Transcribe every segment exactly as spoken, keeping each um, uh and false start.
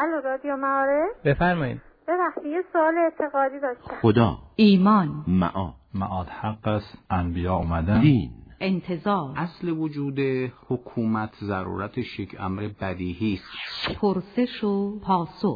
الو رادیو معارف. بفرمایید. ببخشید یه سوال اعتقادی داشتم. خدا، ایمان، معاد، معاد حق است، انبیا اومدن، دین، انتظار، اصل وجود حکومت ضرورتش یک امر بدیهی است. پرسش و پاسخ.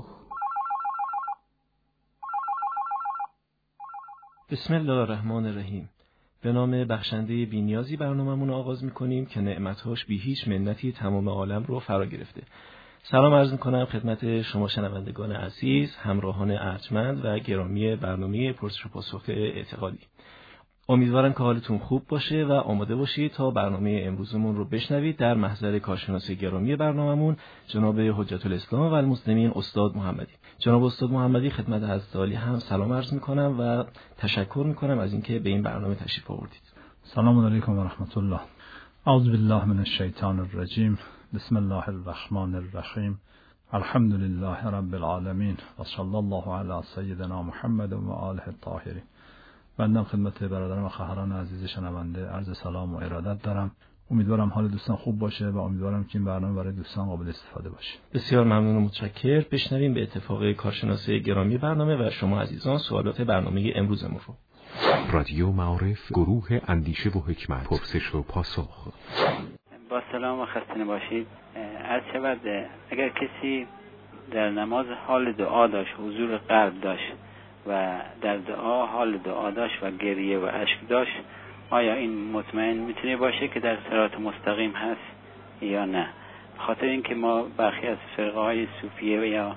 بسم الله الرحمن الرحیم. به نام بخشنده بی‌نیازی برنامه‌مون آغاز می‌کنیم که نعمت‌هاش بی هیچ منتی تمام عالم رو فرا گرفته. سلام عرض می‌کنم خدمت شما شنوندگان عزیز، همراهان ارجمند و گرامی برنامه پرسش و پاسخ اعتقادی. امیدوارم که حالتون خوب باشه و آماده باشید تا برنامه امروزمون رو بشنوید. در محضر کارشناس گرامی برنامه‌مون جناب حجت الاسلام و المسلمین استاد محمدی. جناب استاد محمدی خدمت حضرت عالی هم سلام عرض می‌کنم و تشکر می‌کنم از اینکه به این برنامه تشریف آوردید. سلام علیکم و رحمت الله. اعوذ بالله من الشیطان الرجیم. بسم الله الرحمن الرحیم. الحمد لله رب العالمین و صلی الله علی سیدنا محمد و آله الطاهرین. بنده خدمت برادران و خواهران عزیز شنونده عرض سلام و ارادت دارم. امیدوارم حال دوستان خوب باشه و امیدوارم که این برنامه برای دوستان قابل استفاده باشه. بسیار ممنون و متشکر. بشنویم به اتفاق کارشناس گرامی برنامه و شما عزیزان سوالات برنامه امروزمون رو. رادیو معارف، گروه اندیشه و حکمت، پرسش و پاسخ. با سلام و خسته باشید. عرض شود اگر کسی در نماز حال دعا داشت، حضور قلب داشت و در دعا حال دعا داشت و گریه و اشک داشت، آیا این مطمئن میتونه باشه که در صراط مستقیم هست یا نه؟ خاطر اینکه ما برخی از فرقه های صوفیه و یا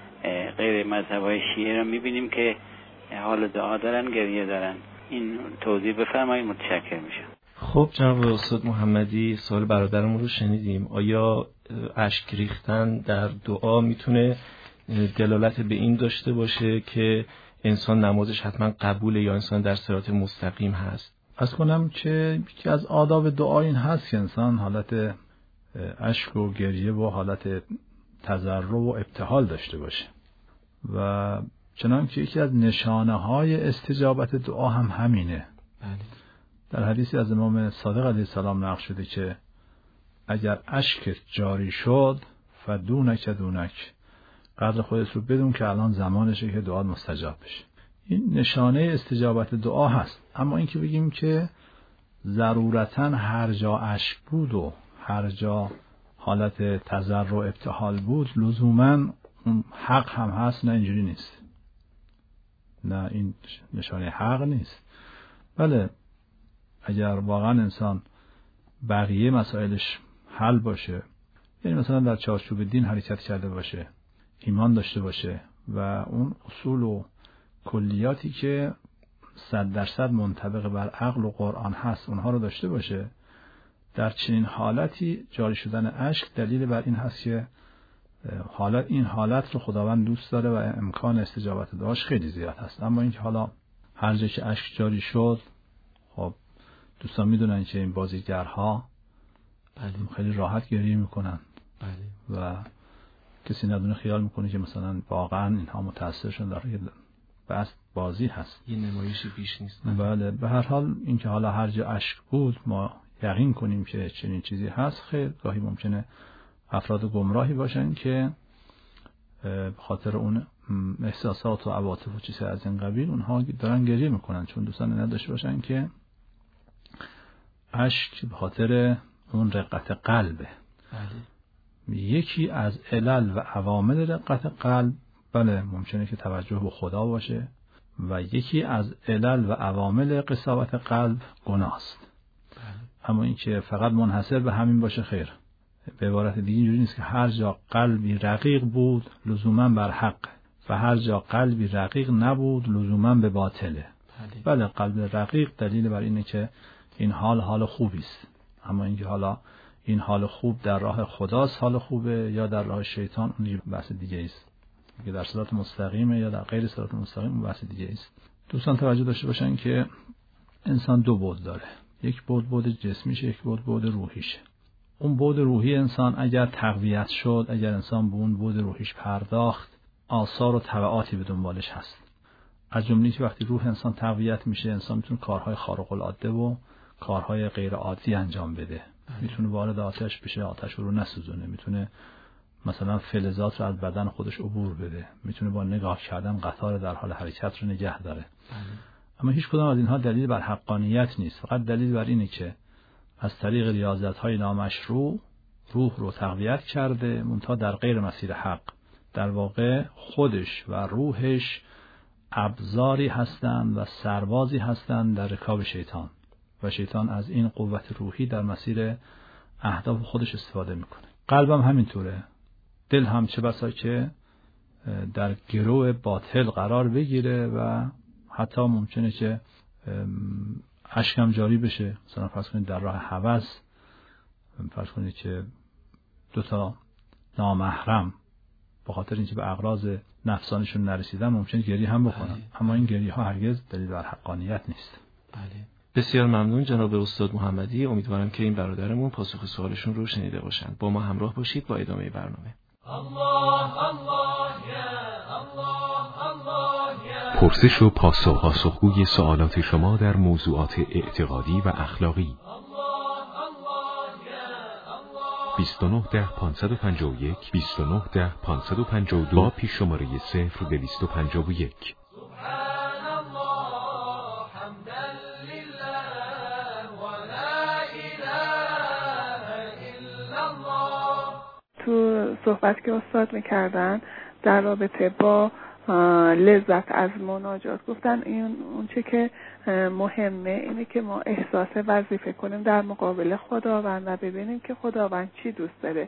غیر مذهب های شیعه رو میبینیم که حال دعا دارن، گریه دارن. این توضیح بفرمایید، متشکر میشم. خب جناب استاد محمدی، سوال برادرمون رو شنیدیم. آیا اشک ریختن در دعا میتونه دلالت به این داشته باشه که انسان نمازش حتما قبوله یا انسان در صراط مستقیم هست؟ از کنم که یکی از آداب دعا این هست که انسان حالت اشک و گریه و حالت تضرع و ابتهال داشته باشه و چنانکه یکی از نشانه های استجابت دعا هم همینه. بله. در حدیثی از امام صادق علیه السلام نقل شده که اگر اشکت جاری شد فدونک دونک، قدر خودت رو بدون که الان زمانشه که دعا مستجاب بشه. این نشانه استجابت دعا هست. اما اینکه بگیم که ضرورتاً هر جا اشک بود و هر جا حالت تضرع و ابتهال بود لزوماً اون حق هم هست، نه اینجوری نیست. نه این نشانه حق نیست. بله اگر واقعاً انسان بقیه مسائلش حل باشه، یعنی مثلا در چارچوب دین حرکت کرده باشه، ایمان داشته باشه و اون اصول و کلیاتی که صد درصد منطبق بر عقل و قرآن هست اونها رو داشته باشه، در چنین حالتی جاری شدن اشک دلیل بر این هست که حالت این حالت رو خداوند دوست داره و امکان استجابت دعاش خیلی زیاد هست. اما اینکه حالا هر جا که اشک جاری شد، خب دوستان میدونن که این بازیگرها بله. خیلی راحت گریه میکنن. بله. و کسی ندونه خیال میکنه که مثلا واقعا اینها متأثر شدن در یه بس بازی هست، یه نمایشی بیش نیست. بله. به هر حال اینکه حالا هر جا اشک بود ما یقین کنیم که چنین چیزی هست، خیر گاهی ممکنه افراد گمراهی باشن که به خاطر اون احساسات و عواطف و چیزهای از این قبیل اونها دارن گریه میکنن، چون دوستان نداشته باشن که اشک به خاطر اون رقت قلبه. بله. یکی از علل و عوامل رقت قلب بله ممکنه که توجه به خدا باشه و یکی از علل و عوامل قساوت قلب گناه است. بله. اما اینکه فقط منحصر به همین باشه خیر. به عبارت دیگه اینجوری نیست که هر جا قلبی رقیق بود لزوما بر حق و هر جا قلبی رقیق نبود لزوما به باطله. بله. بله قلب رقیق دلیل بر اینه که این حال حال خوبی است. اما اینکه حالا این حال خوب در راه خداست حال خوبه یا در راه شیطان اون بحث دیگه است. که در صراط مستقیمه یا در غیر صراط مستقیم اون بحث دیگه است. دوستان توجه داشته باشن که انسان دو بعد داره. یک بعد بعد جسمیشه، یک بعد بعد روحیشه. اون بعد روحی انسان اگر تقویت شد، اگر انسان به اون بعد روحیش پرداخت، آثار و تبعاتی به دنبالش هست. از جمله که وقتی روح انسان تقویت میشه، انسان میتونه کارهای خارق العاده و کارهای غیر عادی انجام بده. میتونه وارد آتش بشه، آتش رو نسوزونه. میتونه مثلا فلزات رو از بدن خودش عبور بده، میتونه با نگاه کردن قطار در حال حرکت رو نگه داره. بله. اما هیچ کدام از اینها دلیل بر حقانیت نیست، فقط دلیل بر اینه که از طریق ریاضت‌های نامشروع روح رو تقویت کرده، منتها در غیر مسیر حق. در واقع خودش و روحش ابزاری هستند و سربازی هستند در رکاب شیطان و شیطان از این قوت روحی در مسیر اهداف خودش استفاده میکنه. قلبم همینطوره، دل هم چه بسا که در گرو باطل قرار بگیره و حتی ممکنه که اشکم جاری بشه. مثلا فرض کنید در راه هوس، فرض کنید که دو تا نامحرم به خاطر اینکه به اغراض نفسانشون نرسیدن ممکنه گریه هم بکنن. بله. اما این گریه ها هرگز دلیل بر حقانیت نیست. بله. بسیار ممنون جناب استاد محمدی. امیدوارم که این برادرمون پاسخ سوالشون رو شنیده باشن. با ما همراه باشید با ادامه برنامه. الله الله یا الله الله یا. پرسش و پاسخ، پاسخگوی سوالات شما در موضوعات اعتقادی و اخلاقی. بیست و نه ده پانصد و پنجاه و یک بیست و نه ده پانصد و پنجاه و دو با پیش شماره صفر دویست و پنجاه و یک. تو صحبت که استاد میکردن در رابطه با لذت از مناجات گفتن این اون چه که مهمه اینه که ما احساس وظیفه کنیم در مقابل خداوند و ببینیم که خداوند چی دوست داره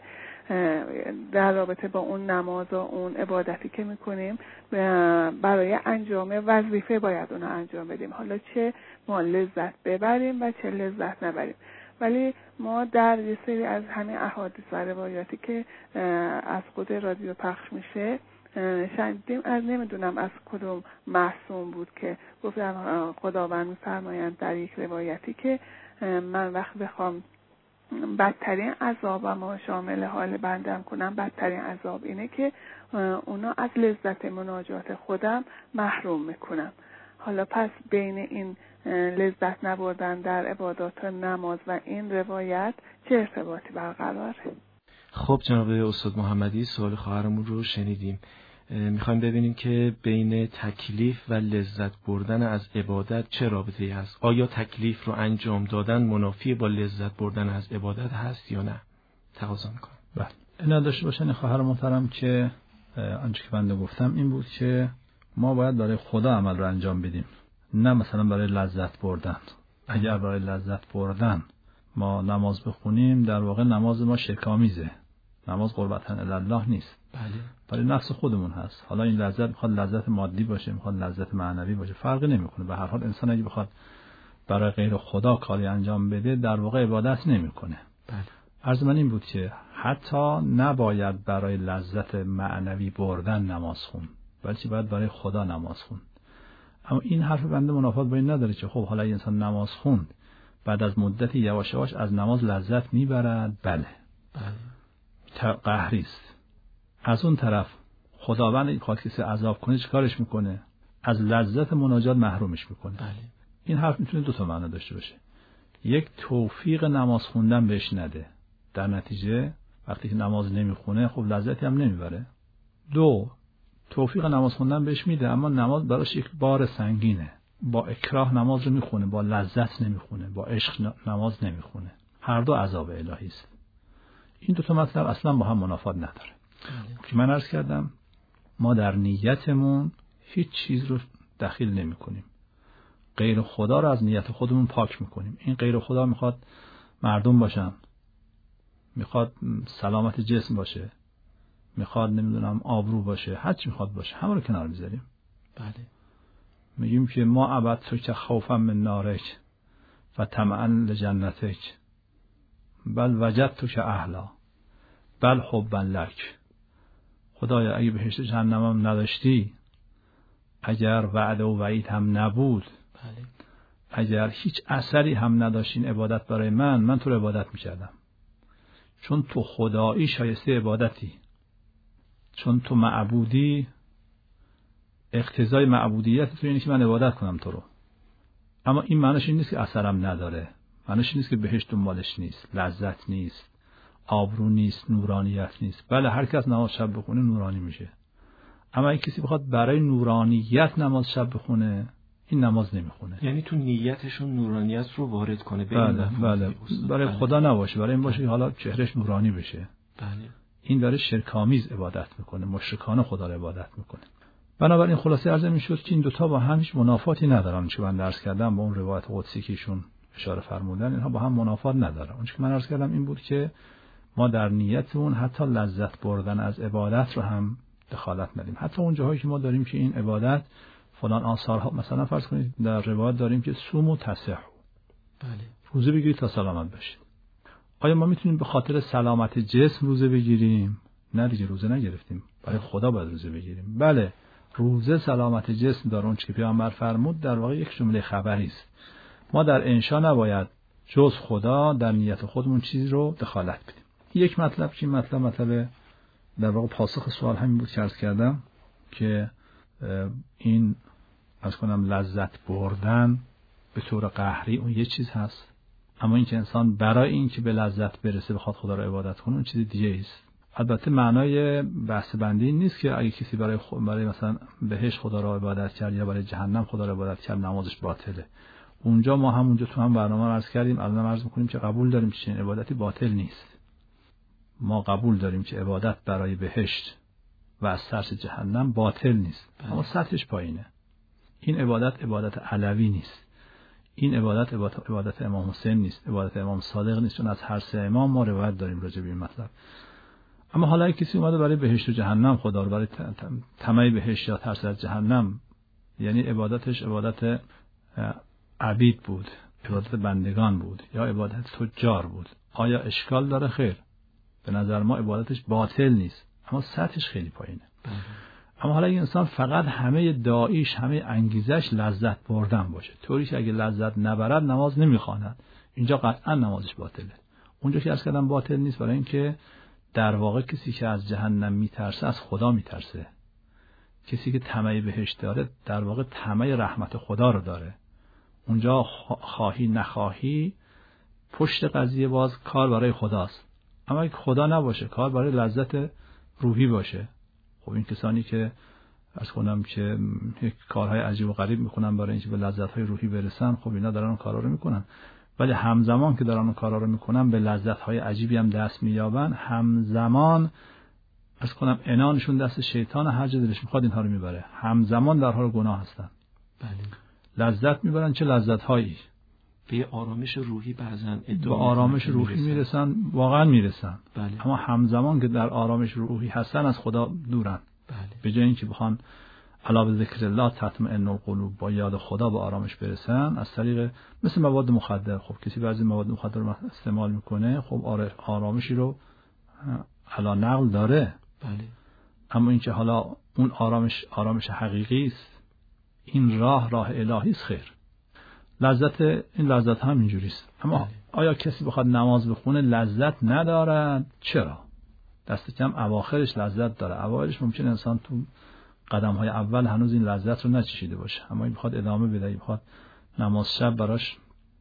در رابطه با اون نماز و اون عبادتی که میکنیم. برای انجام وظیفه باید اون انجام بدیم، حالا چه ما لذت ببریم و چه لذت نبریم. ولی ما در یه سری از همین احادیث و روایاتی که از خود رادیو پخش میشه شنیدیم، از نمیدونم از کدوم معصوم بود که گفتم خداوند میفرمایند در یک روایتی که من وقت بخوام بدترین عذابم و شامل حال بندم کنم، بدترین عذاب اینه که اونا از لذت مناجات خودم محروم میکنم. حالا پس بین این لذت نبردن در عبادات نماز و این روایت چه ارتباطی برقراره؟ خب جناب استاد محمدی سوال خواهرمون رو شنیدیم. میخوایم ببینیم که بین تکلیف و لذت بردن از عبادت چه رابطه‌ای هست؟ آیا تکلیف رو انجام دادن منافی با لذت بردن از عبادت هست یا نه؟ تقاضا میکنم. بله. اینا داشته باشن خواهر محترم که آنچه که بنده گفتم این بود که ما باید برای خدا عمل رو انجام بدیم، نه مثلا برای لذت بردن. اگر برای لذت بردن ما نماز بخونیم در واقع نماز ما شرک‌آمیزه، نماز قربتاً الله نیست. بله. برای نفس خودمون هست. حالا این لذت میخواد لذت مادی باشه، میخواد لذت معنوی باشه، فرقی نمیکنه. به هر حال انسان اگه بخواد برای غیر خدا کاری انجام بده در واقع عبادت نمیکنه. بله. عرض من این بود که حتی نباید برای لذت معنوی بردن نماز خون، بلکه باید برای خدا نماز خون. اما این حرف بنده منافات با این نداره که خب حالا انسان نماز خوند بعد از مدتی یواش یواش از نماز لذت میبرد. بله. بله. قهری است. از اون طرف خداوند این خواهد کسی عذاب کنه چیکارش میکنه؟ از لذت مناجات محرومش میکنه. بله. این حرف میتونه دو تا معنی داشته باشه. یک، توفیق نماز خوندن بهش نده، در نتیجه وقتی که نماز نمیخونه خب لذتی هم نمیبره. دو، توفیق نماز خوندن بهش میده اما نماز براش یک بار سنگینه، با اکراه نماز رو میخونه، با لذت نمیخونه، با عشق نماز نمیخونه. هر دو عذاب الهی است. این دو تا مطلب اصلا با هم منافات نداره. که من عرض کردم ما در نیتمون هیچ چیز رو دخیل نمی کنیم، غیر خدا رو از نیت خودمون پاک میکنیم. این غیر خدا میخواد مردم باشن، میخواد سلامت جسم باشه، میخواد نمیدونم آبرو باشه، هر چی میخواد باشه همه رو کنار میذاریم. بله. میگیم که ما عبد تو که خوفم من نارک و طمعا لجنتک بل وجد تو که اهلا بل حبا لک. خدایا اگه بهشت جهنمم نداشتی، اگر وعده و وعید هم نبود، بله. اگر هیچ اثری هم نداشتین عبادت برای من، من تو رو عبادت میکردم. چون تو خدایی شایسته عبادتی، چون تو معبودی، اقتضای معبودیت تو اینه که من عبادت کنم تو رو. اما این معنیش این نیست که اثرم نداره، معنیش این نیست که بهشت دنبالش نیست، لذت نیست، آبرو نیست، نورانیت نیست. بله هر کس نماز شب بخونه نورانی میشه، اما اگه کسی بخواد برای نورانیت نماز شب بخونه این نماز نمیخونه. یعنی تو نیتشون نورانیت رو وارد کنه به بله این بله برای بله. خدا نباشه، برای این باشه که حالا چهرهش نورانی بشه. بله این داره شرک‌آمیز عبادت میکنه، مشرکانه خدا رو عبادت میکنه. بنابراین خلاصه عرض میشد که این دوتا با هم هیچ منافاتی ندارن. چون من درس کردم با اون روایت قدسی که ایشون اشاره فرمودن، اینها با هم منافات ندارن. اون که من عرض کردم این بود که ما در نیتمون حتی لذت بردن از عبادت رو هم دخالت ندیم. حتی اون جاهایی که ما داریم که این عبادت فلان آثارها، مثلا فرض کنید در روایت داریم که صوم و تصحوا، بله روزه بگیرید تا سلامت بشید. آیا ما میتونیم به خاطر سلامت جسم روزه بگیریم؟ نه دیگه، روزه نگرفتیم، برای خدا باید روزه بگیریم. بله روزه سلامت جسم داره، اون چیزی که پیامبر فرمود در واقع یک جمله خبری است. ما در انشا نباید جز خدا در نیت خودمون چیزی رو دخالت بدیم. یک مطلب که مطلب مطلب در واقع پاسخ سوال همین بود که عرض کردم که این از کنم لذت بردن به طور قهری اون یه چیز هست، اما این که انسان برای این که به لذت برسه بخواد خدا رو عبادت کنه اون چیز دیگه است. البته معنای بحث بندی نیست که اگه کسی برای خود برای مثلا بهشت خدا رو عبادت کرد یا برای جهنم خدا رو عبادت کرد نمازش باطله. اونجا ما همونجا تو هم برنامه عرض کردیم، الان عرض می‌کنیم که قبول داریم که این عبادتی باطل نیست. ما قبول داریم که عبادت برای بهشت و از ترس جهنم باطل نیست، اما سطحش پایینه. این عبادت عبادت علوی نیست، این عبادت عبادت, عبادت امام حسین نیست، عبادت امام صادق نیست، چون از هر سه امام ما روایت داریم راجع به این مطلب. اما حالا کسی اومده برای بهشت و جهنم خدا رو، برای طمع بهشت یا ترس از جهنم، یعنی عبادتش عبادت عبید بود، عبادت بندگان بود یا عبادت تجار بود، آیا اشکال داره؟ خیر، به نظر ما عبادتش باطل نیست، اما سطحش خیلی پایینه. اما حالا این انسان فقط همه داعیش، همه انگیزش لذت بردن باشه، طوری که اگه لذت نبرد نماز نمیخواند، اینجا قطعا نمازش باطله. اونجا که عرض کردم باطل نیست، برای اینکه در واقع کسی که از جهنم میترسه از خدا میترسه. کسی که طمع بهشت داره در واقع طمع رحمت خدا رو داره. اونجا خواهی نخواهی پشت قضیه باز کار برای خداست. اما اگه خدا نباشه، کار برای لذت روحی باشه، خب این کسانی که عرض کنم که یک کارهای عجیب و غریب میکنن برای اینکه به لذت‌های روحی برسن، خب اینا دارن اون کارا رو میکنن، ولی همزمان که دارن اون کارا رو میکنن به لذت‌های عجیبی هم دست مییابن، همزمان عرض کنم عنانشون دست شیطان، هر جا دلش میخواد اینها رو میبره، همزمان در حال گناه هستن. بله. لذت میبرن، چه لذت‌هایی؟ به آرامش روحی بعضن به آرامش روحی میرسن، واقعا میرسن. بله. اما همزمان که در آرامش روحی هستن از خدا دورن. بله. به جای اینکه بخوان الا به ذکر الله تطمئن القلوب، با یاد خدا به آرامش برسن، از طریق مثل مواد مخدر. خب کسی بعضی مواد مخدر رو استعمال میکنه، خب آرامشی رو علا نقل داره. بله. اما اینکه حالا اون آرامش آرامش حقیقی است، این راه راه الهی است، خیر. لذت این لذت هم اینجوری است. اما بله. آیا کسی بخواد نماز بخونه لذت ندارد؟ چرا؟ دست کم اواخرش لذت داره. اوایلش ممکن انسان تو قدم‌های اول هنوز این لذت رو نچشیده باشه، اما این بخواد ادامه بده، بخواد نماز شب براش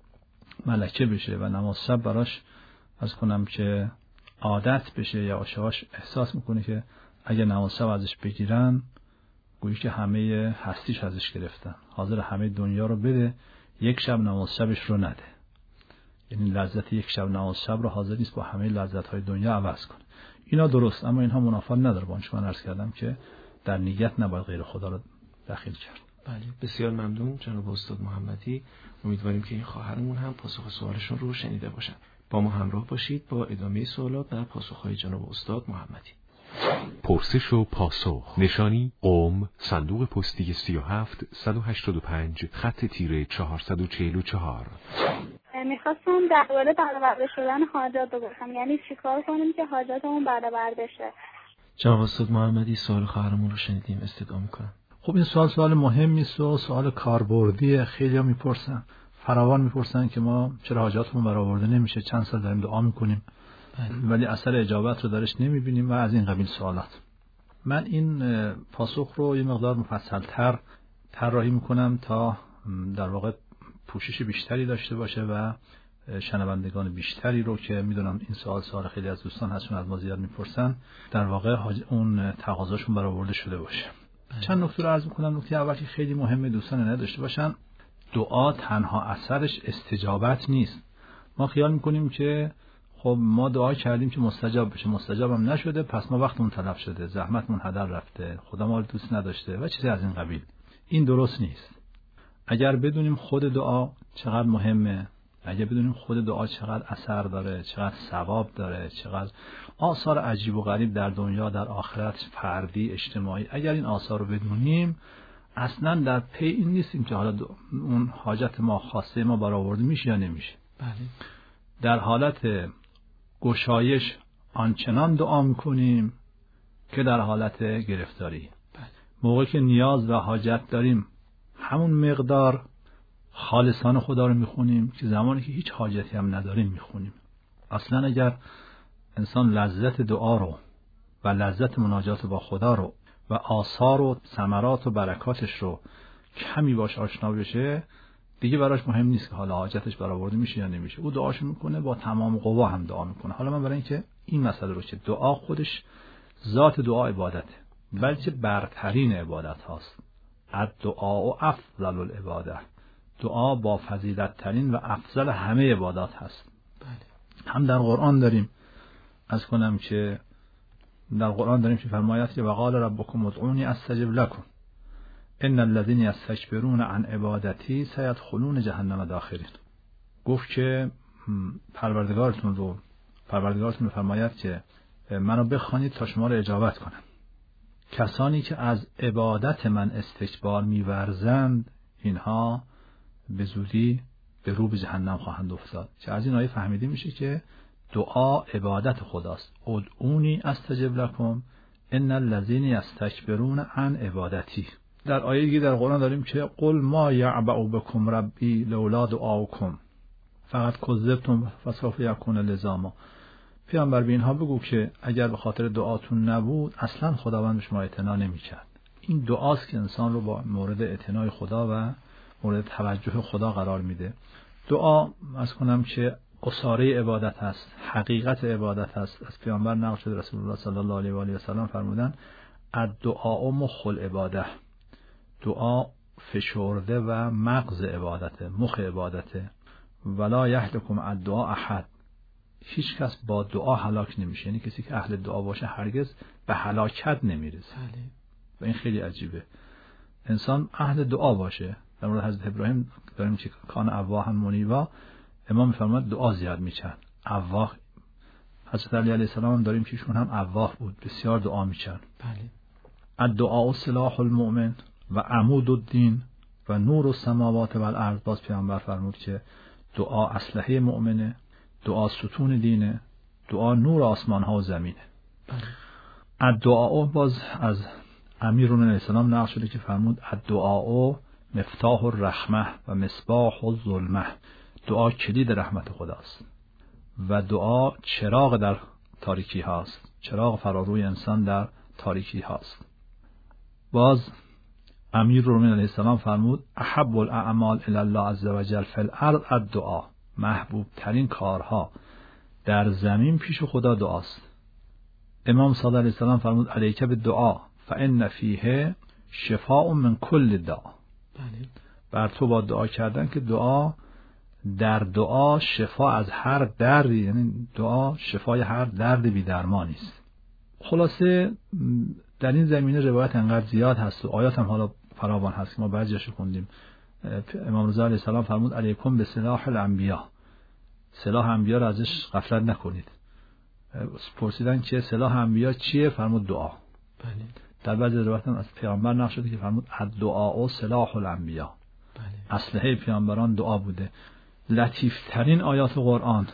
ملکه بشه و نماز شب براش از کنم که عادت بشه، یا آشواش احساس میکنه که اگه نماز شب ازش بگیرن گویی که همه هستیش ازش گرفتن، حاضر همه دنیا رو بده، یک شب نماز شبش رو نده. یعنی لذت یک شب نماز شب رو حاضر نیست با همه لذت‌های دنیا عوض کنه. اینا درست، اما اینها منافات نداره با آنچه من عرض کردم که در نیت نباید غیر خدا رو دخیل کرد. بله، بسیار ممنون جناب استاد محمدی. امیدواریم که این خواهرمون هم پاسخ سوالشون رو شنیده باشن. با ما همراه باشید با ادامه سوالات و پاسخ‌های جناب استاد محمدی. پرسش و پاسخ. نشانی قم، صندوق پستی سی و هفت صد و هشتاد و پنج، خط تیره چهارصد و چهل و چهار. میخواستم درباره برآورده شدن حاجات بگم، یعنی چیکار کنیم که حاجاتمون برآورده بشه؟ جناب استاد محمدی سوال خواهرمون رو شنیدیم، استدعا می‌کنم. خب این سوال سوال مهمی است و سوال کاربردی. خیلی‌ها میپرسن، فراوان میپرسن که ما چرا حاجاتمون برآورده نمیشه، چند سال داریم دعا میکنیم ولی اثر اجابت رو درش نمیبینیم و از این قبیل سوالات. من این پاسخ رو یه مقدار مفصل‌تر طراحی میکنم تا در واقع پوشش بیشتری داشته باشه و شنوندگان بیشتری رو که میدونم این سوال سوال خیلی از دوستان هستون از ما زیاد میپرسن در واقع اون تقاضاشون برآورده شده باشه. بله. چند نکته رو عرض میکنم. نکته اول که خیلی مهمه دوستان نداشته باشن، دعا تنها اثرش استجابت نیست. ما خیال میکنیم که خب ما دعا کردیم که مستجاب بشه، مستجابم نشده پس ما وقتمون تلف شده، زحمتمون هدر رفته، خدا ما رو دوست نداشته و چیزی از این قبیل. این درست نیست. اگر بدونیم خود دعا چقدر مهمه، اگر بدونیم خود دعا چقدر اثر داره، چقدر ثواب داره، چقدر آثار عجیب و غریب در دنیا در آخرت فردی اجتماعی، اگر این آثار رو بدونیم اصلا در پی این نیستیم که حالا اون حاجت ما خواسته ما برآورده میشه یا نمیشه. بله. در حالت گشایش آنچنان دعا میکنیم که در حالت گرفتاری. بله. موقعی که نیاز و حاجت داریم همون مقدار خالصانه خدا رو میخونیم که زمانی که هیچ حاجتی هم نداریم میخونیم. اصلا اگر انسان لذت دعا رو و لذت مناجات با خدا رو و آثار و ثمرات و برکاتش رو کمی باش آشنا بشه دیگه براش مهم نیست که حالا حاجتش برآورده میشه یا نمیشه. او دعاشو میکنه، با تمام قوا هم دعا میکنه. حالا من برای اینکه این مسئله رو که دعا خودش ذات دعا عبادته، بلکه برترین عبادت هاست. الدعا و افضل العباده، دعا با فضیلت ترین و افضل همه عبادات هست. بله. هم در قرآن داریم از کنم که در قرآن داریم که فرمایت که وقال ربکم ادعونی استجب لکم ان الذين یستکبرون عن عبادتی سیدخلون جهنم داخرین. گفت که پروردگارتون رو پروردگارتون فرمایت که منو بخوانید تا شما رو اجابت کنم. کسانی که از عبادت من استکبار می‌ورزند اینها به زودی به رو به جهنم خواهند افتاد. که از این آیه فهمیده میشه که دعا عبادت خداست. ادعونی استجب لکم ان الذين یستکبرون عن عبادتی. در آیه دیگه در قرآن داریم که قل ما یعبأ بکم ربی لولا دعاؤکم فقط کذبتم فسوف یکون لزاما. پیامبر به اینها بگو که اگر به خاطر دعاتون نبود اصلا خداوند به شما اعتنا نمی‌کرد. این دعاست که انسان رو با مورد اعتنای خدا و مورد توجه خدا قرار میده. دعا از کنم که اساره عبادت هست، حقیقت عبادت هست. از پیامبر نقل شده رسول الله صلی الله علیه و آله و سلم فرمودن الدعاء مخ العباده. دعا فشرده و مغز عبادته، مخ عبادته. ولا یهلکم الدعاء احد. هیچ کس با دعا هلاک نمیشه. یعنی کسی که اهل دعا باشه هرگز به هلاکت نمیرسه. و این خیلی عجیبه. انسان اهل دعا باشه. در مورد حضرت ابراهیم داریم که کان اواها منیبا، امام میفرماد دعا زیاد میکرد. اواه. حضرت علی علیه السلام داریم که ایشون هم اواه بود، بسیار دعا میکرد. بله. الدعاء سلاح المؤمن و عمود الدین و نور السماوات و الارض. باز پیامبر فرمود که دعا اسلحه مؤمنه، دعا ستون دینه، دعا نور آسمان ها و زمینه. بله. الدعاء باز از امیرالمومنین علیه السلام نقل شده که فرمود الدعاء مفتاح الرحمه و مصباح الظلمه. دعا کلید رحمت خداست و دعا چراغ در تاریکی هاست، چراغ فراروی انسان در تاریکی هاست. باز امیرالمومنین علیه السلام فرمود احب الاعمال الی الله عز وجل فی الارض الدعاء. محبوب ترین کارها در زمین پیش خدا دعاست. امام صادق علیه السلام فرمود علیک بالدعاء فان فیه شفاء من کل داء. بله. بر تو با دعا کردن که دعا در دعا شفا از هر دردی، یعنی دعا شفای هر درد بی درمانی است. خلاصه در این زمینه روایت انقدر زیاد هست و آیات هم حالا فراوان هست که ما بعضیاشو خوندیم. امام رضا علیه السلام فرمود علیکم به سلاح الانبیا. سلاح انبیا را ازش غفلت نکنید. پرسیدن که سلاح انبیا چیه؟ فرمود دعا. بله. در بعضی روایات از پیامبر نقل شده که فرمود الدعاء سلاح الانبیا. بله. اسلحه پیامبران دعا بوده. لطیف ترین آیات قرآن،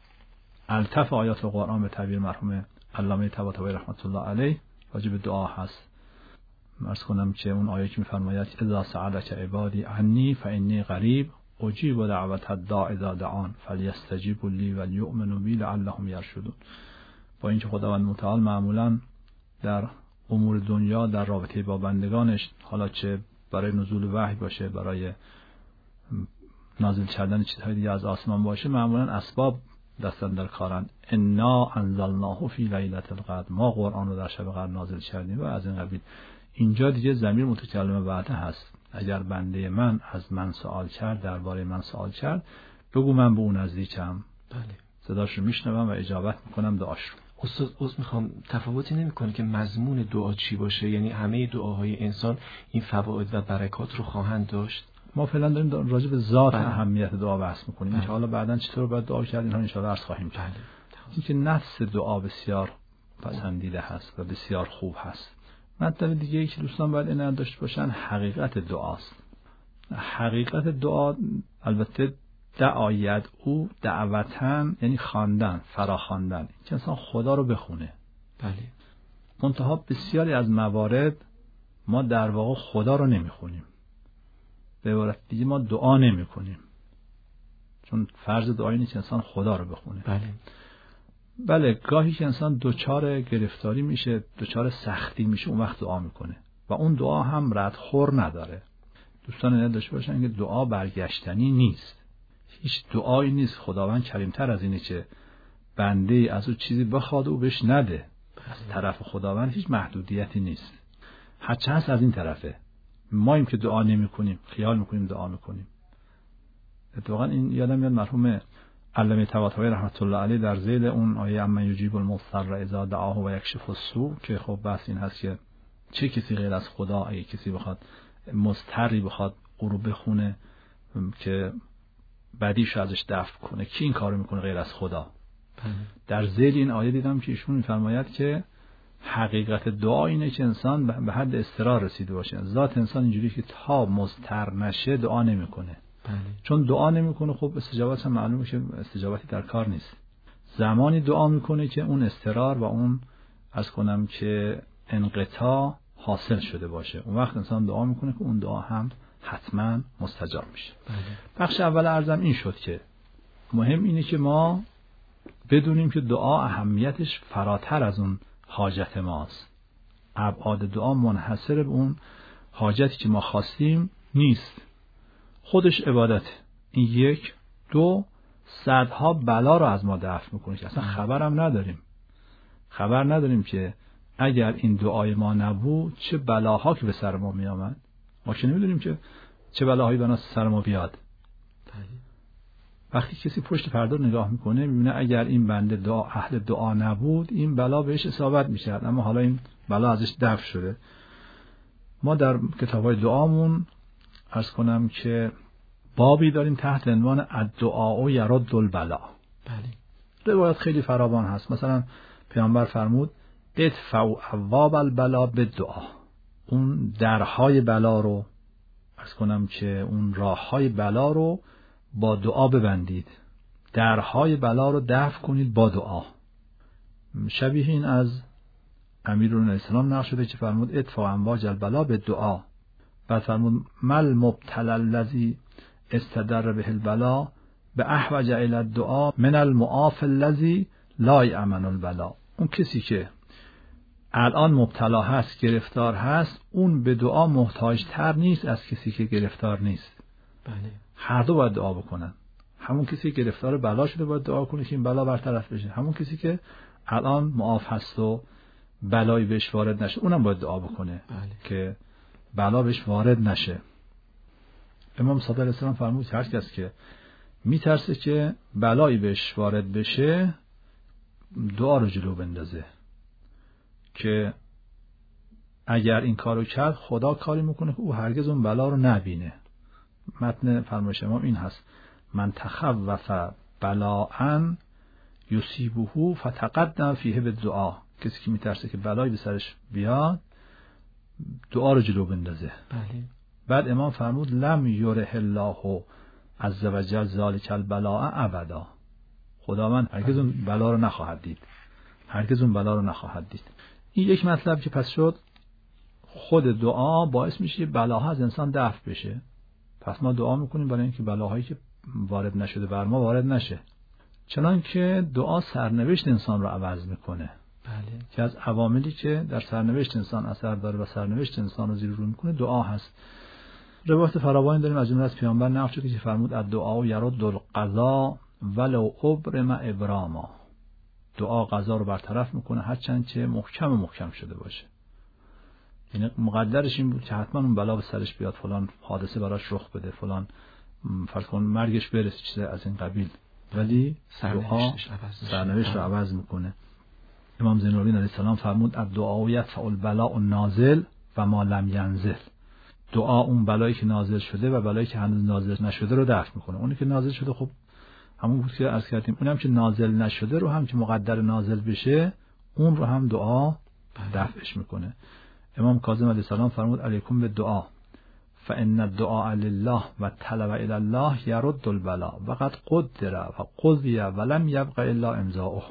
الطف آیات قرآن به تعبیر مرحوم علامه طباطبایی رحمت الله علیه واجب دعا هست. عرض کنم که اون آیه که می‌فرماید اذا سألك عبادی عنی فإنی قریب اجیب دعوت الداع اذا دعان فلیستجیبوا لی ولیؤمنوا بی لعلهم یرشدون. با اینکه خداوند متعال معمولاً در امور دنیا در رابطه با بندگانش، حالا چه برای نزول وحی باشه، برای نازل کردن چیزهای دیگه از آسمان باشه، معمولا اسباب دستن در کارن. انا انزلناه فی لیلة القدر، ما قرآن رو در شب قدر نازل کردیم و از این قبیل. اینجا دیگه ضمیر متکلم بعده هست. اگر بنده من از من سوال کرد، درباره من سوال کرد، بگو من به اون نزدیکم. بله. صداش رو میشنوم و اجابت میکنم دعاش رو. استاد عذر میخوام، تفاوتی نمیکنه که مضمون دعا چی باشه؟ یعنی همه دعاهای انسان این فواید و برکات رو خواهند داشت؟ ما فعلا داریم راجع به ذات بله. اهمیت دعا بحث میکنیم. که حالا بعداً چطور باید دعا کرد اینها ان شاء الله عرض خواهیم کرد. این که نفس دعا بسیار پسندیده هست و بسیار خوب هست. مطلب دیگه ای که دوستان باید عنایت داشته باشن حقیقت دعاست. حقیقت دعا البته دعایت او دعوتن، یعنی خواندن، فراخواندن، که انسان خدا رو بخونه. بله. منتها بسیاری از موارد ما در واقع خدا رو نمیخونیم. به عبارت دیگه ما دعا نمی کنیم، چون فرض دعا اینه که انسان خدا رو بخونه. بله. بله، گاهی که انسان دوچار گرفتاری میشه، دوچار سختی میشه، اون وقت دعا میکنه و اون دعا هم ردخور نداره. دوستان عنایت داشته باشن که دعا برگشتنی نیست. هیچ دعایی نیست خداوند کریمتر از اینه که بنده از او چیزی بخواد و بهش نده. از طرف خداوند هیچ محدودیتی نیست. هرچه هست از این طرفه. ما ایم که دعا نمی کنیم، خیال میکنیم دعا میکنیم. اتفاقا این یادم میاد مرحوم علامه طباطبایی رحمت الله علیه در ذیل اون آیه اما یجیب المضطر اذا دعاه و یکشف السوء، که خب بحث این هست که چه کسی غیر از خدا، اگه کسی بخواد مضطری بخواد او رو بخونه که بدیش ازش دفع کنه، کی این کارو میکنه غیر از خدا؟ در ذیل این آیه دیدم که ایشون میفرماید که حقیقت دعا اینه که انسان به حد اضطرار رسیده باشه. ذات انسان اینجوری که تا مضطر نشه دعا نمیکنه. بله. چون دعا نمیکنه خب استجابت هم معلومه که استجابتی در کار نیست. زمانی دعا میکنه که اون اضطرار و اون از کنم که انقطاع حاصل شده باشه، اون وقت انسان دعا میکنه که اون دعا هم حتما مستجاب میشه. بله. بخش اول عرضم این شد که مهم اینه که ما بدونیم که دعا اهمیتش فراتر از اون حاجت ماست. ابعاد دعا منحصر به اون حاجتی که ما خواستیم نیست. خودش عبادت. این یک. دو، صدها بلا رو از ما دفع میکنه که اصلا خبرم نداریم. خبر نداریم که اگر این دعای ما نبود چه بلاها که به سر ما می آمد. ما که نمیدونیم که چه بلاهایی به سر ما بیاد. وقتی کسی پشت پرده رو نگاه میکنه میبینه اگر این بنده دعا اهل دعا نبود این بلا بهش اصابت میشه، اما حالا این بلا ازش دفع شده. ما در کتاب‌های دعامون عرض کنم که بابی داریم تحت عنوان الدعاء یرد البلا. بله. روایت خیلی فراوان هست. مثلا پیامبر فرمود ادفعوا ابواب البلا بالدعا. اون درهای بلا رو عرض کنم که اون راههای بلا رو با دعا ببندید. درهای بلا رو دفع کنید با دعا. شبیه این از امیرالمومنین علیه السلام نقل شده که فرمود ادفع امواج البلا بالدعا. بعد فرمود مل مبتلا الذی استدر به البلا به احوج الی الدعا من المعاف الذی لا یأمن البلا. اون کسی که الان مبتلا هست، گرفتار هست، اون به دعا محتاج تر نیست از کسی که گرفتار نیست. بله. هر دو باید دعا بکنن. همون کسی که گرفتار بلا شده باید دعا کنه که این بلا برطرف بشه. همون کسی که الان معاف هست و بلایی بهش وارد نشه اونم باید دعا بکنه. بله. که بلا بهش وارد نشه. امام صادق علیه السلام فرمود هر کس که میترسه که بلایی بهش وارد بشه دعا رو جلو بندازه که اگر این کارو کرد خدا کاری میکنه که او هرگز اون بلا رو نبینه. متن فرمایش امام این هست من تخوف بلاء یصیبه فتقدم فیه بالدعا. کسی که میترسه که بلایی به سرش بیاد دعا رو جلو بندازه. بله. بعد امام فرمود لم یره الله عز وجل ذلک البلاء ابدا. خداوند هرگز اون بلا رو نخواهد دید. هرگز اون بلا رو نخواهد دید. این یک مطلب که پس شد خود دعا باعث میشه بلاها از انسان دفع بشه. پس ما دعا میکنیم برای اینکه بلاهایی که وارد نشده بر ما وارد نشه. چنان که دعا سرنوشت انسان رو عوض میکنه. بله. که از عواملی که در سرنوشت انسان اثر داره و سرنوشت انسان رو زیر رو میکنه دعا هست. روایت فراوانی داریم از جمله از پیامبر نقل شده که فرمود الدعاء یرد القضا ولو ابرم ابراما. دعا قضا رو برطرف میکنه هرچند چه محکم و محکم شده باشه. یعنی مقدرش این بود که حتما اون بلا به سرش بیاد، فلان حادثه براش رخ بده، فلان فرض کن مرگش برسه، چیز از این قبیل، ولی دعا سرنوشت رو عوض میکنه. امام زین العابدین علیه السلام فرمود الدعاء یدفع البلاء النازل و ما لم ینزل. دعا اون بلایی که نازل شده و بلایی که هنوز نازل نشده رو دفع میکنه. اونی که نازل شده خب همون بود که عرض کردیم، اونم که نازل نشده رو هم که مقدر نازل بشه اون رو هم دعا دفعش میکنه. امام کاظم علیه السلام فرمود علیکم بالدعا فان الدعاء لله و طلب الی الله یرد البلاء وقد قدر و قضی ولم یبق الا امضاؤه.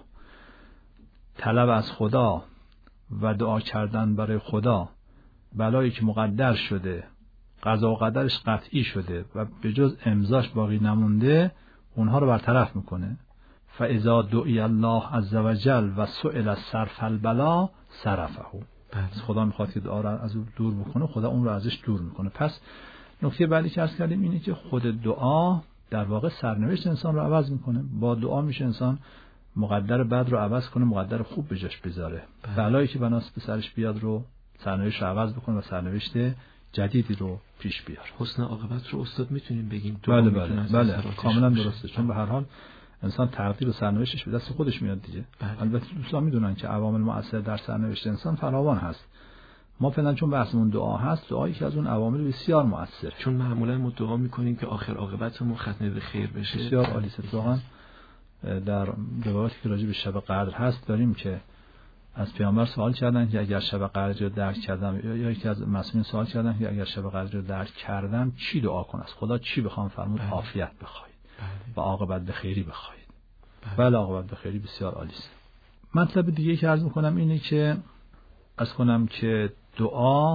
طلب از خدا و دعا کردن برای خدا بلایی که مقدر شده، قضا و قدرش قطعی شده و به جز امضاش باقی نمونده، اونها رو برطرف میکنه. فاذا دعی الله عز وجل و سئل صرف البلا صرفه. پس خدا میخواد که دعا رو از او دور بکنه، خدا اون رو ازش دور میکنه. پس نکته بعدی که عرض کردیم اینه که خود دعا در واقع سرنوشت انسان رو عوض میکنه. با دعا میشه انسان مقدر بد رو عوض کنه، مقدر خوب به جاش بذاره. بلایی که بناس به سرش بیاد رو سرنوشت رو عوض بکنه و سرنوشت جدیدی رو پیش بیاره. حسن عاقبت رو استاد میتونیم بگیم؟ بله بله بله کاملا درسته. چون به هر حال انسان تقدیر و سرنوشتش به دست خودش میاد دیگه. البته دوستان میدونن که عوامل مؤثر در سرنوشت انسان فراوان هست. ما فعلا چون بحثمون دعا هست، دعایی که از اون عوامل بسیار مؤثره. چون معمولا ما دعا میکنیم که آخر عاقبتمون ختم به خیر بشه. بسیار عالی. اتفاقا در روایتی که راجع به شب قدر هست داریم که از پیامبر سوال کردن که اگر شب قدر رو درک کردم، یا یکی از مسئولین سوال کردن که اگر شب قدر رو درک کردم چی دعا کنم؟ از خدا چی بخوام؟ فرمود بله. عافیت بخواید بله. و عاقبت به خیری بخواید. بله, بله عاقبت به خیری بسیار عالی است. مطلب دیگه که عرض می‌کنم اینه که عرض کنم که دعا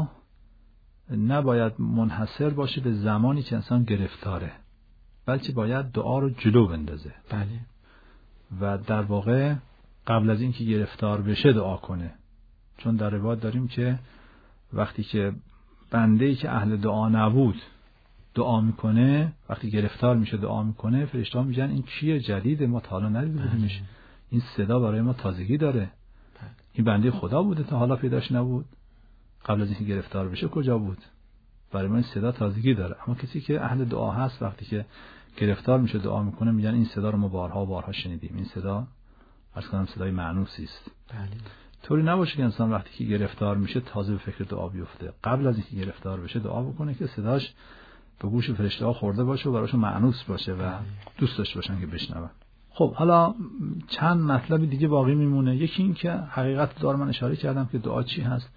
نباید منحصر باشه به زمانی که انسان گرفتاره، بلکه باید دعا رو جلو بندازه. بله. و در واقع قبل از اینکه گرفتار بشه دعا کنه. چون در روایت داریم که وقتی که بنده‌ای که اهل دعا نبود دعا میکنه، وقتی گرفتار میشه دعا میکنه، فرشته‌ها میگن این کیه؟ جدیده، ما تا حالا ندیده بودیمش، این صدا برای ما تازگی داره، این بنده خدا بوده تا حالا پیداش نبود، قبل از اینکه گرفتار بشه کجا بود؟ برای ما این صدا تازگی داره. اما کسی که اهل دعا هست وقتی که گرفتار میشه دعا میکنه، میگن این صدا رو ما بارها و بارها شنیدیم، این صدا عرض کنم صدای مأنوسی است. بله. طوری نباشه که انسان وقتی که گرفتار میشه تازه به فکر دعا بیفته. قبل از اینکه گرفتار بشه دعا بکنه که صداش به گوش فرشته‌ها خورده باشه و براشون مأنوس باشه و دوست داشته باشن که بشنون. خب حالا چند مطلب دیگه باقی میمونه. یکی این که حقیقت دعا من اشاره کردم که دعا چی هست،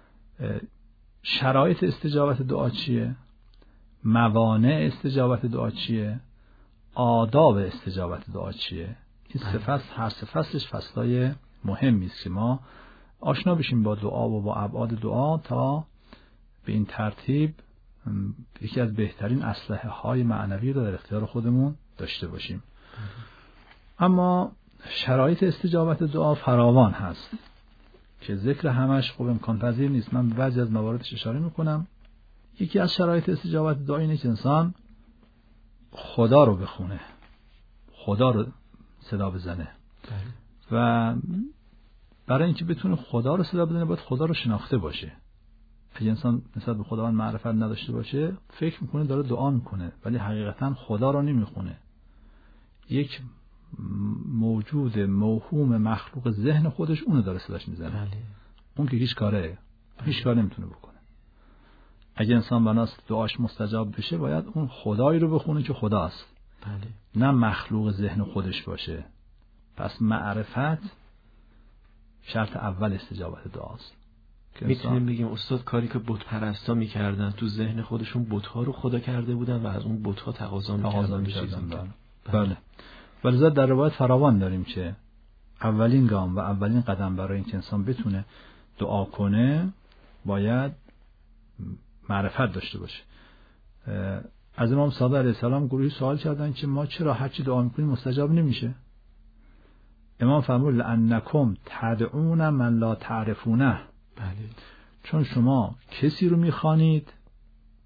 شرایط استجابت دعا چیه، موانع استجابت دعا چیه، آداب استجابت دعا چیه. این سه فصل، هر سه فصلش فصلای مهمی است که ما آشنا بشیم با دعا و با ابعاد دعا تا به این ترتیب یکی از بهترین اسلحه های معنوی رو در اختیار خودمون داشته باشیم. اما شرایط استجابت دعا فراوان هست که ذکر همش خوب امکان پذیر نیست. من به بعضی از مواردش اشاره میکنم. یکی از شرایط استجابت دعا اینه که انسان خدا رو بخونه، خدا رو صدا بزنه. و برای اینکه بتونه خدا رو صدا بزنه باید خدا رو شناخته باشه. اگه انسان نسبت به خداوند معرفت نداشته باشه فکر میکنه داره دعا میکنه ولی حقیقتا خدا رو نمیخونه. یک موجود موهوم مخلوق ذهن خودش اونو داره صداش میزنه. بله. اون که هیچ کاره هیچ کار نمیتونه بکنه. اگه انسان بناست دعاش مستجاب بشه باید اون خدایی رو بخونه که خداست. بله. نه مخلوق ذهن خودش باشه. پس معرفت شرط اول استجابت دعاست. میتونیم بگیم استاد کاری که بت پرستا میکردن تو ذهن خودشون بت‌ها رو خدا کرده بودن و از اون بت‌ها تقاضا میکردن. بله. بله. ولذا در روایت فراوان داریم که اولین گام و اولین قدم برای اینکه انسان بتونه دعا کنه باید معرفت داشته باشه. از امام صادق علیه السلام گروهی سوال کردن که ما چرا هر چی دعا میکنیم مستجاب نمیشه؟ امام فرمود لأنکم تدعون من لا تعرفونه. بله. چون شما کسی رو میخوانید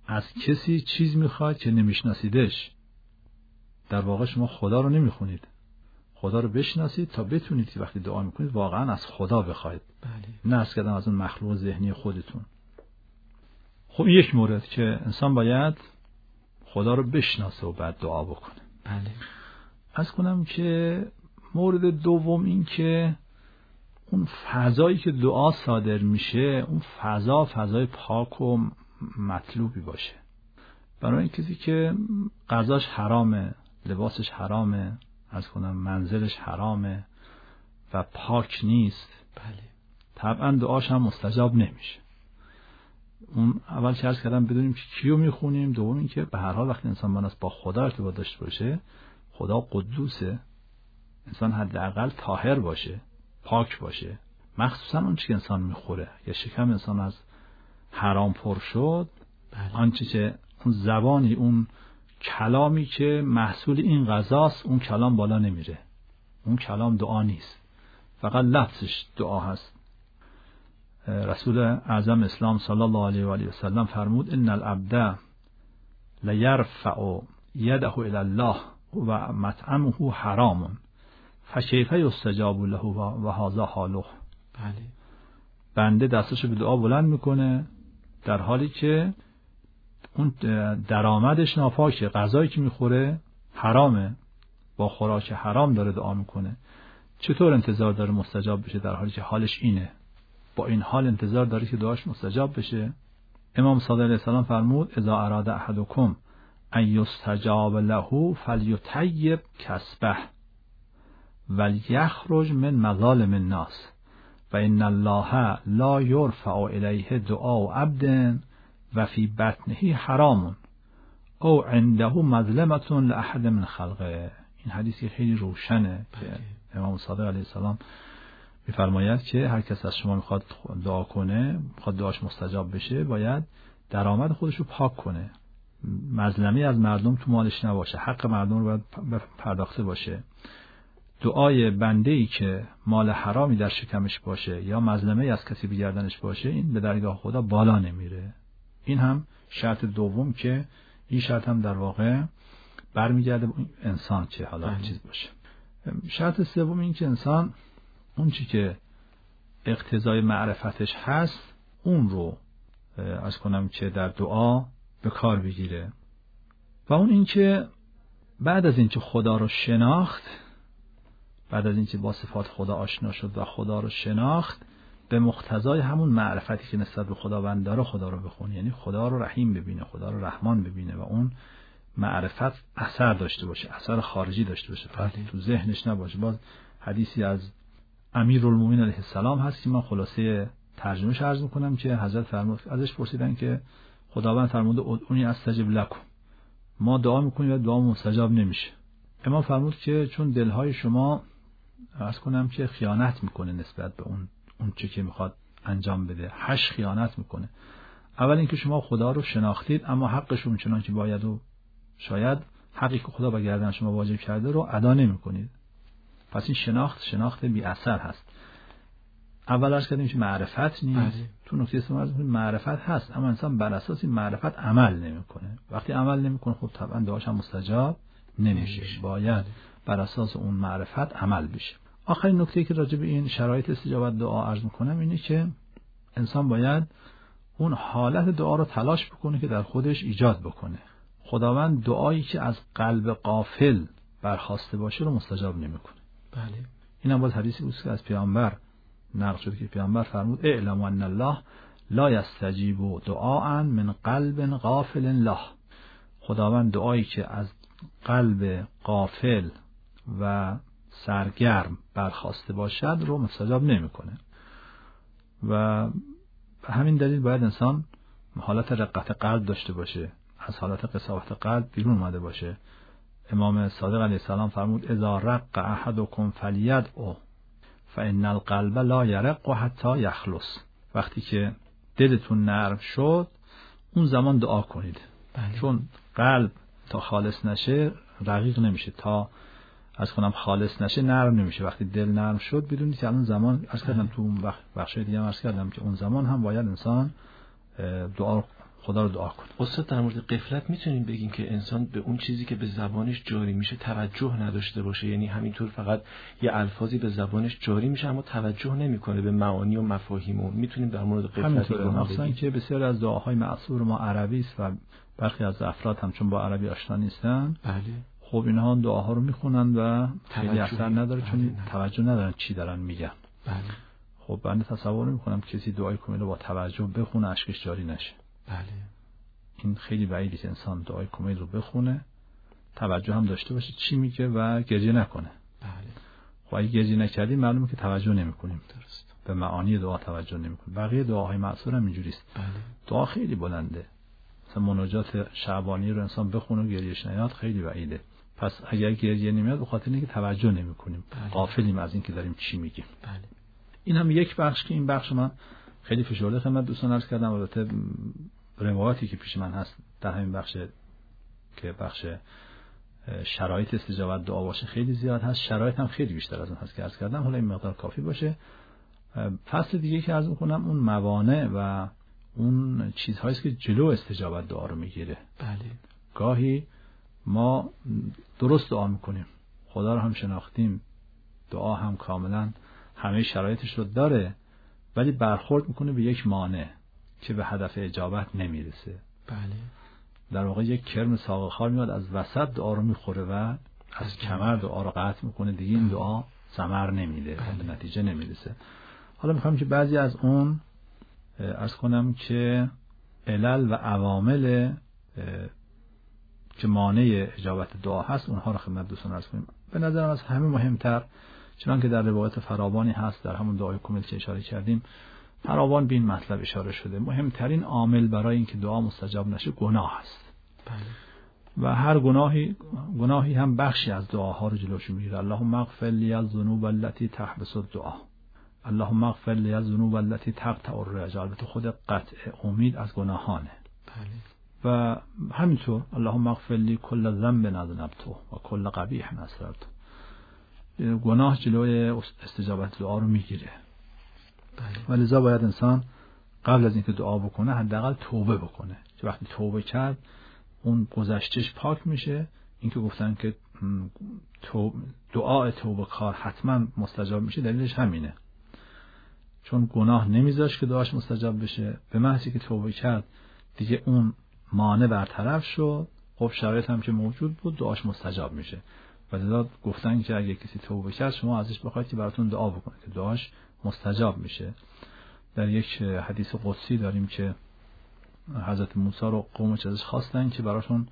از کسی چیز میخواید که نمیشناسیدش. در واقع شما خدا رو نمیخونید، خدا رو بشناسید تا بتونید که وقتی دعا میکنید واقعا از خدا بخواید، بله. نه از کدام از اون مخلوق ذهنی خودتون. خب این یک مورد که انسان باید خدا رو بشناسه و بعد دعا بکنه. بله. از کنم که مورد دوم این که اون فضایی که دعا صادر میشه اون فضا فضای پاک و مطلوبی باشه. برای این کسی که غذاش حرامه، لباسش حرامه، از کنم منزلش حرامه و پاک نیست، بله، طبعا دعاش هم مستجاب نمیشه. اون اول که عرض کردم بدونیم که کیو میخونیم، دوم این که به هر حال وقتی انسان باید با خدا ارتباط داشته باشه، خدا قدوسه، انسان حداقل طاهر باشه، پاک باشه. مخصوصا اون چی که انسان میخوره، یا شکم انسان از حرام پر شد، بله. آنچه که اون زبانی، اون کلامی که محصول این غذاست، اون کلام بالا نمیره، اون کلام دعا نیست، فقط لفظش دعا هست. رسول اعظم اسلام صلی الله علیه و آله و سلم فرمود ان العبد لیرفع یده الی الله و مطعمه حرام فکیف یستجاب له و هذا حاله. بله. بنده دستشو به دعا بلند میکنه در حالی که اون درآمدش ناپاکه، غذایی که میخوره حرامه، با خوراک حرام داره دعا میکنه. چطور انتظار داره مستجاب بشه در حالی که حالش اینه؟ با این حال انتظار داره که دعاش مستجاب بشه؟ امام صادق علیه السلام فرمود اذا اراد احدکم ان یستجاب له فلیطیب کسبه ولیخرج من مظالم الناس و ان الله لا یرفع الیه دعاء عبد و فی بطنه حرام او عنده مظلمه لاحد من خلقه. این حدیثی خیلی روشنه که امام صادق علیه السلام می‌فرماید که هر کس از شما میخواد دعا کنه، میخواد دعاش مستجاب بشه، باید درآمد خودش رو پاک کنه، مظلمی از مردم تو مالش نباشه، حق مردم رو باید پرداخته باشه. دعای بنده‌ای که مال حرامی در شکمش باشه یا مظلمه از کسی به گردنش باشه، این به درگاه خدا بالا نمیره. این هم شرط دوم که این شرط هم در واقع برمیگرده به انسان که حالا این چیز باشه. شرط سوم این که انسان اون چی که اقتضای معرفتش هست اون رو از کنم که در دعا به کار بگیره. و اون این که بعد از این که خدا رو شناخت، بعد از این که با صفات خدا آشنا شد و خدا رو شناخت، به مقتضای همون معرفتی که نسبت به خداوند داره خدا رو بخونه، یعنی خدا رو رحیم ببینه، خدا رو رحمان ببینه و اون معرفت اثر داشته باشه، اثر خارجی داشته باشه، فقط تو ذهنش نباشه. باز حدیثی از امیرالمومنین علیه السلام هست که من خلاصه ترجمهش عرض میکنم که حضرت فرمود، ازش پرسیدن که خداوند فرموده ادعونی استجب لکم، ما دعا میکنیم و دعا مستجاب نمیشه. امام فرمود که چون دلهای شما عرض کنم که خیانت میکنه نسبت به اون اون چه که میخواد انجام بده، هش خیانت میکنه. اول اینکه شما خدا رو شناختید اما حقش اون چنان که باید و شاید حقی که خدا به گردن شما واجب کرده رو ادا نمیکنید. پس این شناخت شناخت بی اثر هست. اول عرض کردیم که معرفت نیست. بله. تو نکته سوم عرض کردیم معرفت هست اما انسان بر اساس این معرفت عمل نمیکنه. وقتی عمل نمیکنه خب طبعا دعاش هم مستجاب نمیشه. نمیشه. باید بر اساس اون معرفت عمل بشه. آخرین نکته که راجع به این شرایط استجابت دعا عرض میکنم اینه که انسان باید اون حالت دعا رو تلاش بکنه که در خودش ایجاد بکنه. خداوند دعایی که از قلب غافل برخواسته باشه رو مستجاب نمیکنه. بله. این هم باز حدیثی بود که از پیامبر نقل شده که پیامبر فرمود اعلم ان الله لا یستجیب دعاء من قلب غافل له. خداوند دعایی که از قلب غافل و سرگرم برخواسته باشد رو مستجاب نمیکنه. و به همین دلیل باید انسان حالت رقت قلب داشته باشه، از حالت قساوت قلب بیرون اومده باشه. امام صادق علیه السلام فرمود اذا رق احدکم فلیدعو فان القلب لا یرق حتی یخلص. وقتی که دلتون نرم شد اون زمان دعا کنید. بله. چون قلب تا خالص نشه رقیق نمیشه، تا از کنم خالص نشه نرم نمیشه. وقتی دل نرم شد بدونید که اون زمان عرض کردم تو اون بخش دیگه عرض کردم که اون زمان هم باید انسان دعا خدا رو دعا کنه. استاد در مورد غفلت میتونیم بگیم که انسان به اون چیزی که به زبانش جاری میشه توجه نداشته باشه، یعنی همینطور فقط یه الفاظی به زبانش جاری میشه اما توجه نمیکنه به معانی و مفاهیم اون. میتونیم در مورد غفلت بگیم مثلا که بسیار از دعاهای معصور ما عربی است و برخی از افراد هم چون با عربی آشنا نیستن، بله خب اینها دعاها رو میخونن و خیلی اثر نداره چون بله. توجه ندارن چی دارن میگن. بله. خب من تصور نمی‌کنم کسی دعای کمیل رو با توجه بخونه اشکش جاری نشه. بله. این خیلی بعیده که انسان دعای کمیل رو بخونه، توجه هم داشته باشه چی میگه و گریه نکنه. بله. خب اگه گریه نکردیم معلومه که توجه نمی‌کنیم. درست. به معانی دعا توجه نمی‌کنیم. بقیه دعاهای معصور هم اینجوری است. بله. دعا خیلی بلنده. مثلا مناجات شعبانی رو انسان بخونه و گریهش نیاد خیلی بعیده. پس اگر گریه نمیاد به خاطر اینکه توجه نمی‌کنیم. بله. غافلیم از اینکه داریم چی میگیم. بله. این هم یک بخش که این بخش من خیلی فشرده خدمت دوستان عرض کردم. البته روایتی که پیش من هست در همین بخش که بخش شرایط استجابت دعا باشه خیلی زیاد هست، شرایط هم خیلی بیشتر از اون هست که عرض کردم. حالا این مقدار کافی باشه. فصل دیگه که عرض می‌کنم اون موانع و اون چیزهایی است که جلو استجابت دعا رو میگیره. بله. گاهی ما درست دعا میکنیم، خدا رو هم شناختیم، دعا هم کاملا همه شرایطش رو داره، ولی برخورد میکنه به یک مانع که به هدف اجابت نمیرسه. بله. در واقع یک کرم ساق خار میاد از وسط دعا رو میخوره و از کمر دعا رو قطع میکنه، دیگه این دعا ثمر نمیده و به نتیجه نمیرسه. حالا میخوام که بعضی از اون عرض کنم که علل و عوامل که مانع اجابت دعا هست اونها رو خدمت دوستان عرض کنیم. به نظرم از همه مهمتر، چون که در روایت فراوانی هست در همون دعای کمیل که اشاره کردیم فراوان به این مطلب اشاره شده، مهمترین عامل برای اینکه دعا مستجاب نشه گناه است. بله. و هر گناهی گناهی هم بخشی از دعاها رو جلوش میگیره. اللهم اغفر لی الذنوب التي تحبس الدعاء، اللهم اغفر لی الذنوب التي تقطع الرجاء. البته خود قطع امید از گناهانه. بله. و همینطور اللهم اغفر لی کل ذنب اذنبته و کل قبیح اسررته. گناه جلوی استجابت دعا رو میگیره. بله. و لذا باید انسان قبل از اینکه دعا بکنه حداقل توبه بکنه، که وقتی توبه کرد اون گذشتهش پاک میشه. اینکه گفتن که دعا توبه کار حتما مستجاب میشه دلیلش همینه، چون گناه نمیذاش که دعاش مستجاب بشه. به محضی که توبه کرد دیگه اون مانع برطرف شد، خب شرایط هم که موجود بود دعاش مستجاب میشه. و لذا گفتن که اگه کسی توبه کرد شما ازش بخواید که براتون دعا بکنه که دعاش مستجاب میشه. در یک حدیث قدسی داریم که حضرت موسی رو قومش ازش خواستن که براشون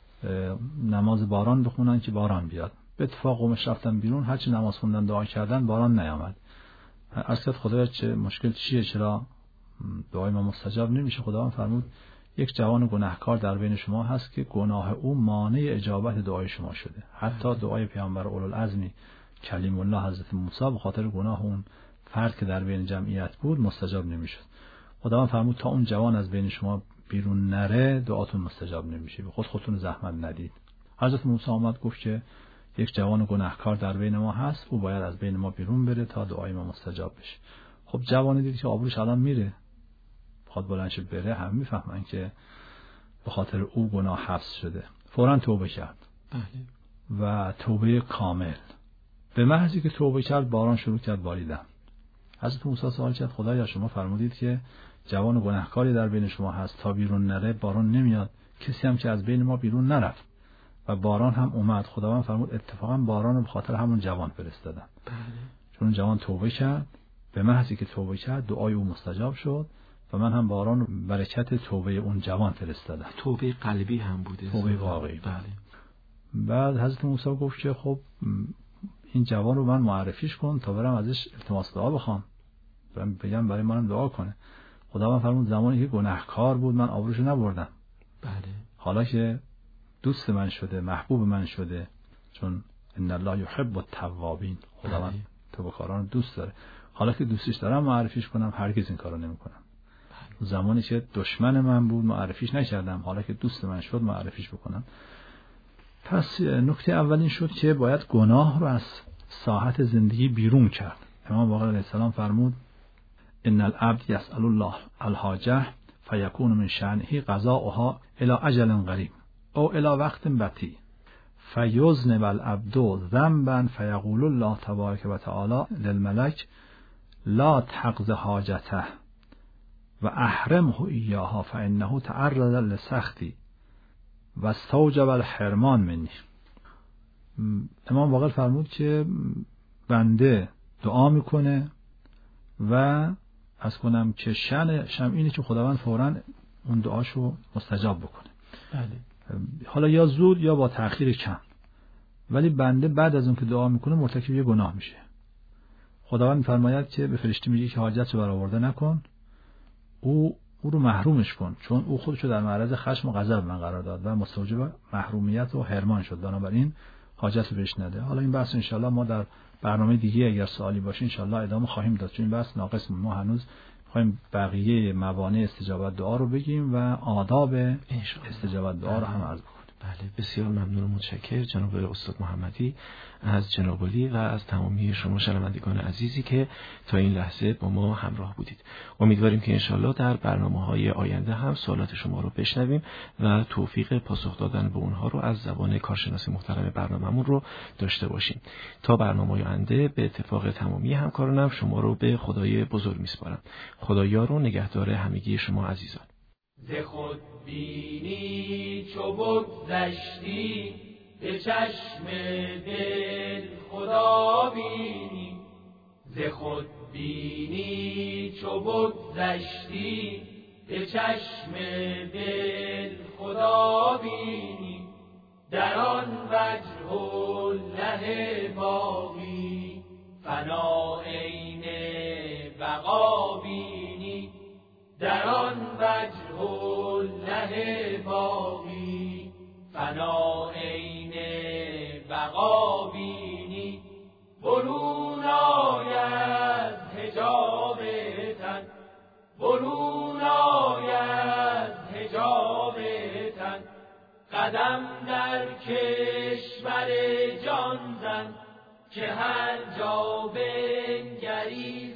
نماز باران بخونن که باران بیاد. به اتفاق قومش رفتن بیرون، هرچی نماز خوندن دعا کردن باران نیامد. عرض کرد خدایا چه مشکل چیه، چرا دعای ما مستجاب نمیشه؟ خداوند فرمود یک جوان گناهکار در بین شما هست که گناه او مانع اجابت دعای شما شده. حتی دعای پیامبر اولوالعزمی کلیم الله حضرت موسی به خاطر گناه اون فرد که در بین جمعیت بود مستجاب نمیشد. خداوند فرمود تا اون جوان از بین شما بیرون نره دعاتون مستجاب نمیشه، به خود خودتون زحمت ندید. حضرت موسی آمد گفت که یک جوان گناهکار در بین ما هست، او باید از بین ما بیرون بره تا دعای ما مستجاب بشه. خب جوانی دید که آبروش الان میره، خود بلندش بره، هم میفهمن که به خاطر او گناه حبس شده. فوراً توبه کرد. بله. و توبه کامل. به محضی که توبه کرد باران شروع کرد باریدن. حضرت موسی سوال کرد خدایا شما فرمودید که جوان گناهکاری در بین شما هست، تا بیرون نره باران نمیاد. کسی هم که از بین ما بیرون نرفت و باران هم اومد. خداوند فرمود اتفاقا باران رو به خاطر همون جوان فرستادم. بله. چون جوان توبه کرد، به محضی که توبه کرد دعای او مستجاب شد و من هم باران رو برکت توبه اون جوان فرستادم. توبه قلبی هم بوده. توبه واقعی. بله. بعد حضرت موسی گفت که خب این جوان رو من معرفیش کن تا برم ازش التماس دعا بخوام، برم بگم برای منم دعا کنه. خداوند فرمود زمانی که گناهکار بود من آبروشو نبردم. بله. حالا که دوست من شده، محبوب من شده، چون ان الله یحب التوابین، خداوند توبه‌کاران دوست داره، حالا که دوستش دارم معرفیش کنم هرگز این کارو نمی‌کنم. زمانی که دشمن من بود معرفیش نکردم، حالا که دوست من شد معرفیش بکنم. پس نکته اولین شد که باید گناه رو از ساحت زندگی بیرون کرد. امام باقر علیه السلام فرمود ان العبد یسأل الله الحاجه فیکون من شأنه قضاؤها الی اجل قریب او الی وقت بطیء فیذنب العبد ذنبا فیقول الله تبارک و تعالی للملک لا تقض حاجته و احرمه ایاها فانه تعرض لسخطی و استوجب الحرمان منی. امام باقر فرمود که بنده دعا میکنه و از کنم که شأن شم اینه که خداوند فوراً اون دعاشو مستجاب بکنه. بله. حالا یا زود یا با تأخیر کم، ولی بنده بعد از اون که دعا میکنه مرتکب یه گناه میشه. خداوند میفرماید که به فرشته میگه که حاجت رو برآورده نکن، او او رو محرومش کن، چون او خودشو در معرض خشم و غضب من قرار داد و مستوجب محرومیت و حرمان شد، بنابراین حاجت رو بهش نده. حالا این بحث انشالله ما در برنامه دیگه اگر سوالی باشه انشالله ادامه خواهیم داد، چون این بحث ناقص. ما هنوز خواهیم بقیه موانع استجابت دعا رو بگیم و آداب استجابت دعا رو هم عرض کنیم. بله، بسیار ممنون و متشکر جناب استاد محمدی از جناب علی و از تمامی شما شنوندگان عزیزی که تا این لحظه با ما همراه بودید. امیدواریم که انشالله در برنامه‌های آینده هم سوالات شما رو بشنویم و توفیق پاسخ دادن به اونها رو از زبان کارشناس محترم برنامه‌مون رو داشته باشیم. تا برنامه آینده به اتفاق تمامی همکارانم شما رو به خدای بزرگ میسپارم. خدایا رو نگهدار همگی شما عزیزان. ز خود بینی چو بگذشتی به چشم دل خدا بینی. ز خود بینی چو بگذشتی به چشم دل خدا بینی. در آن وجه الله باقی فنا عین بقا بینی. در آن وجه الله باقی فنا عین بقا بینی. برون آید حجاب تن، برون آید حجاب تن. قدم در کشور جان زن که هر جا بنگری